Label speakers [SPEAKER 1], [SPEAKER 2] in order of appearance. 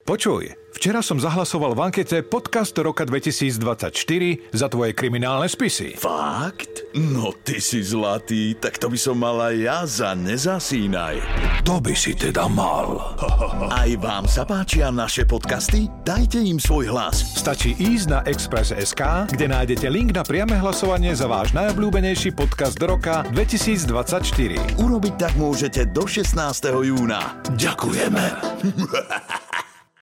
[SPEAKER 1] Počuj, včera som zahlasoval v ankete Podcast roka 2024 za tvoje kriminálne spisy.
[SPEAKER 2] Fakt? No ty si zlatý, tak to by som mal aj ja za Nezasínaj.
[SPEAKER 1] To by si teda mal.
[SPEAKER 2] Aj vám sa páčia naše podcasty? Dajte im svoj hlas.
[SPEAKER 1] Stačí ísť na Express.sk, kde nájdete link na priame hlasovanie za váš najobľúbenejší podcast roka 2024.
[SPEAKER 2] Urobiť tak môžete do 16. júna.
[SPEAKER 1] Ďakujeme.